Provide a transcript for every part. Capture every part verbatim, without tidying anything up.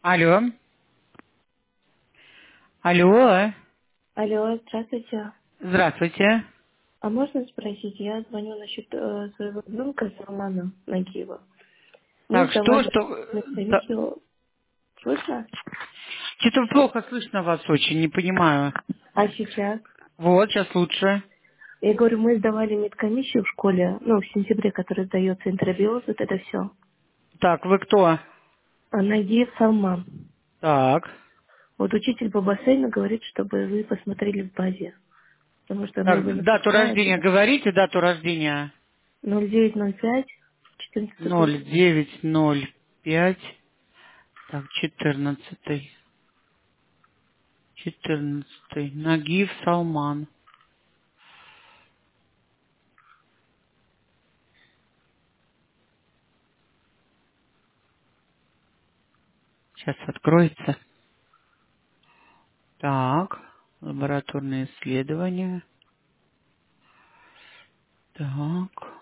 Алло. Алло. Алло, здравствуйте. Здравствуйте. А можно спросить, я звоню насчет э, своего ребенка Салмана Нагиева. Мы Так, что, сдавали что... на да, комиссию, слышно? Что-то плохо слышно вас очень, не понимаю. А сейчас? Вот, сейчас лучше. Я говорю, мы сдавали медкомиссию в школе, ну, в сентябре, который сдается интробиоз, вот это все. Так, вы кто? А Нагиев Салман. Так. Вот учитель по бассейну говорит, чтобы вы посмотрели в базе, потому что мы его не Так, дату присылаем рождения туда. говорите, дату рождения. ноль девять ноль пять, четырнадцатый год. ноль девять ноль пять. Так, четырнадцатый. Четырнадцатый. Нагиев Салман. Сейчас откроется. Так. Лабораторные исследования. Так.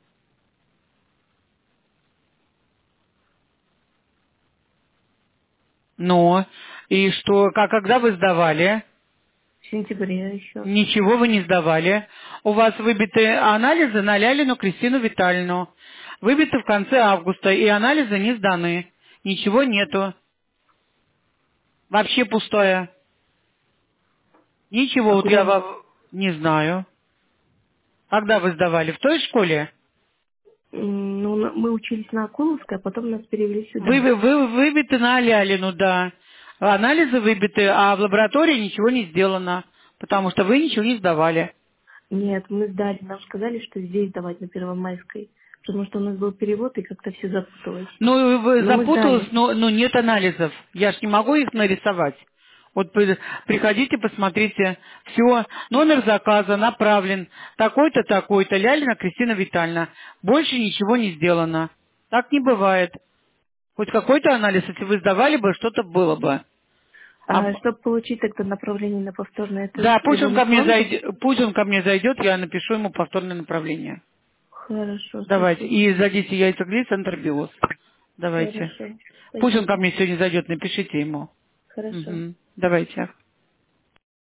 Ну, и что, как, когда вы сдавали? В сентябре еще. Ничего вы не сдавали. У вас выбиты анализы на Лялину Кристину Витальевну. Выбиты в конце августа, и анализы не сданы. Ничего нету. Вообще пустое. Ничего, А вот я куда? вам не знаю. Когда вы сдавали? В той школе? М, Ну, на- мы учились на Акуловской, а потом нас перевели Вы, сюда. вы, вы выбиты на Лялину, да. Анализы выбиты, а в лаборатории ничего не сделано, потому что вы ничего не сдавали. Нет, мы сдали. Нам сказали, что здесь давать на Первомайской. Потому что у нас был перевод, и как-то все запуталось. Ну, вы- Но мы запуталась, сдали. но, но нет анализов. Я ж не могу их нарисовать. Вот при- приходите, посмотрите. Все, номер заказа направлен. Такой-то, такой-то. Лялина Кристина Витальевна. Больше ничего не сделано. Так не бывает. Хоть какой-то анализ, если вы сдавали бы, что-то было бы. А, А чтобы получить тогда направление на повторное, это да, пусть либо он мы ко к мне вам... зайдет, пусть он ко мне зайдет, я напишу ему повторное направление. Хорошо, Давайте. спасибо. И зайдите яйцеглей, центр биоз. Давайте. Хорошо, Пусть он ко спасибо. мне сегодня зайдет, напишите ему. Хорошо. Мгм. Давайте.